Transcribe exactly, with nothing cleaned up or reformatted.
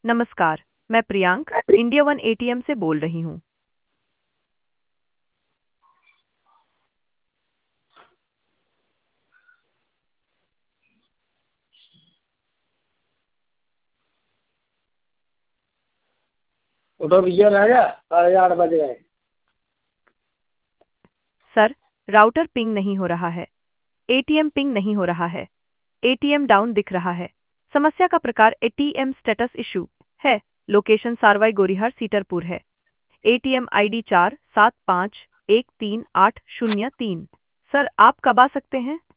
नमस्कार, मैं Priyank India one ATM से बोल रही हूँ। उठो भैया राजा, साढ़े आठ बज गए। सर, राउटर पिंग नहीं हो रहा है। एटीएम पिंग नहीं हो रहा है। एटीएम डाउन दिख रहा है। समस्या का प्रकार एटीएम स्टेटस इशू है। लोकेशन सारवाई गोरीहार सीटरपुर है। एटीएम आईडी चार सात पाँच एक तीन आठ शून्य तीन। सर, आप कब आ सकते हैं?